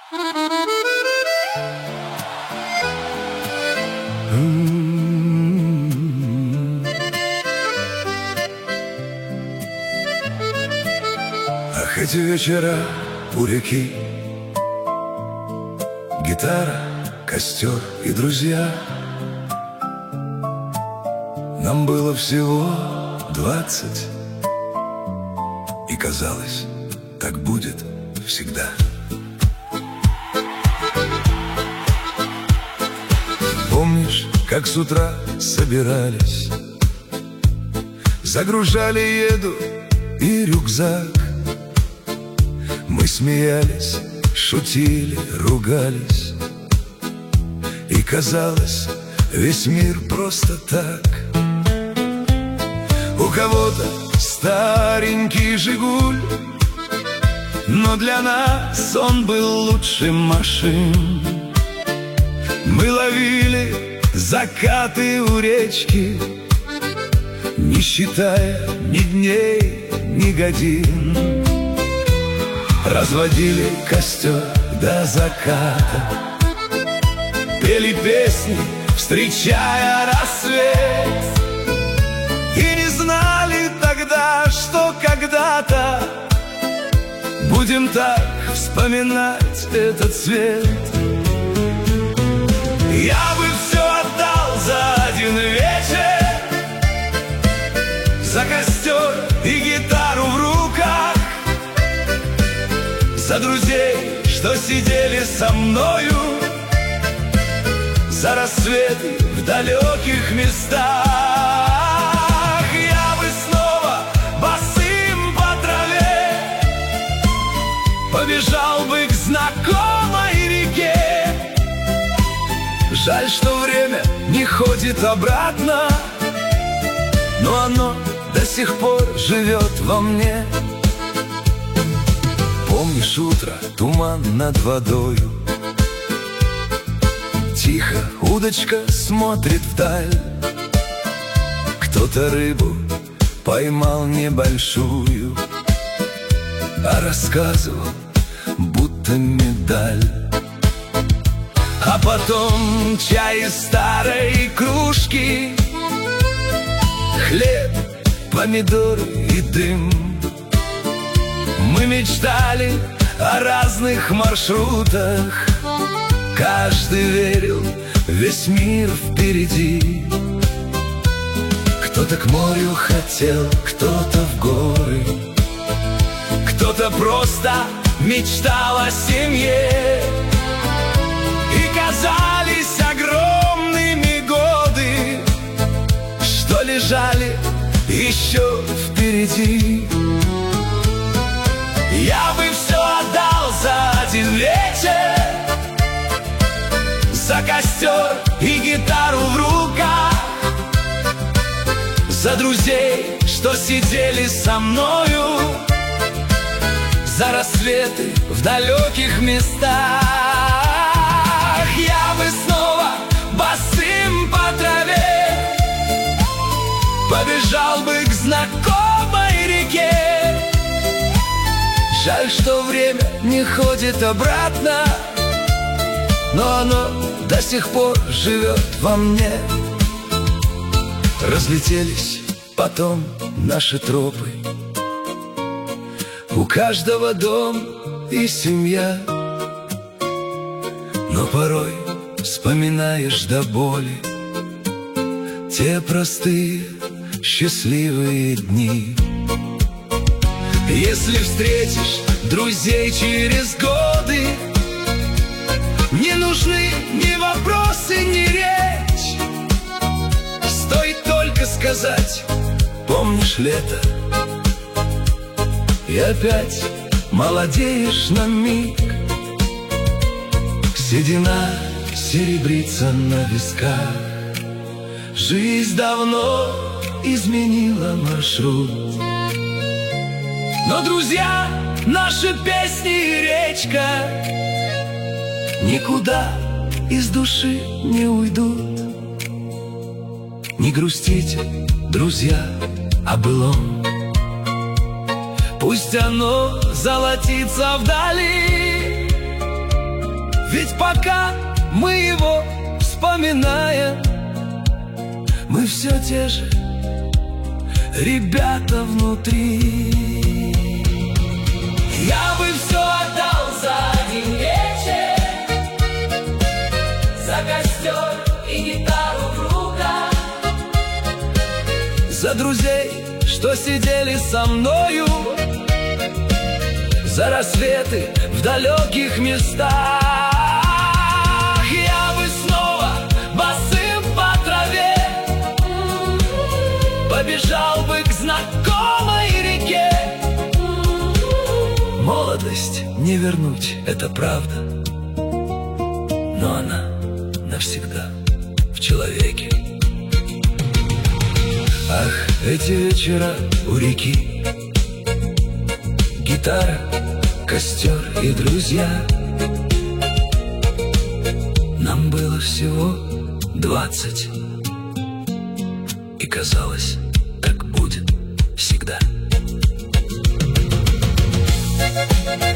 Ах, эти вечера у реки, гитара, костер и друзья. Нам было всего 20, и казалось, так будет всегда. Помнишь, как с утра собирались, загружали еду и рюкзак? Мы смеялись, шутили, ругались, и казалось, весь мир просто так. У кого-то старенький «Жигуль», но для нас он был лучше машин. Мы ловили закаты у речки, не считая ни дней, ни годин. Разводили костер до заката, пели песни, встречая рассвет, и не знали тогда, что когда-то будем так вспоминать этот свет. Я бы все отдал за один вечер, за костер и гитару в руках, за друзей, что сидели со мною, за рассветы в далеких местах. Я бы снова босым по траве побежал бы к знакомой реке. Жаль, что время не ходит обратно, но оно до сих пор живет во мне. Помнишь утро, туман над водою, тихо удочка смотрит вдаль. Кто-то рыбу поймал небольшую, а рассказывал, будто медаль. А потом чай из старой кружки, хлеб, помидоры и дым. Мы мечтали о разных маршрутах, каждый верил, весь мир впереди. Кто-то к морю хотел, кто-то в горы, кто-то просто мечтал о семье. И казались огромными годы, что лежали еще впереди. Я бы все отдал за один вечер, за костер и гитару в руках, за друзей, что сидели со мною, за рассветы в далеких местах. Я бы снова босым по траве побежал бы к знакомой реке. Жаль, что время не ходит обратно, но оно до сих пор живет во мне. Разлетелись потом наши тропы, у каждого дом и семья, но порой вспоминаешь до боли те простые счастливые дни. Если встретишь друзей через годы, не нужны ни вопросы, ни речь. Стоит только сказать: помнишь лето? И опять молодеешь на миг. Седина серебрится на висках. Жизнь давно изменила маршрут, но друзья, наши песни и речка никуда из души не уйдут. Не грустите, друзья, о былом, пусть оно золотится вдали, Ведь пока мы его вспоминаем, мы все те же ребята внутри. Я бы все отдал за один вечер, за костер и гитару в руках, за друзей, что сидели со мною, за рассветы в далеких местах. Я бы снова босым по траве побежал бы к знакомой реке. Молодость не вернуть, это правда, но она навсегда в человеке. Ах, эти вечера у реки, гитара, костер и друзья. Нам было всего 20, и казалось, так будет всегда.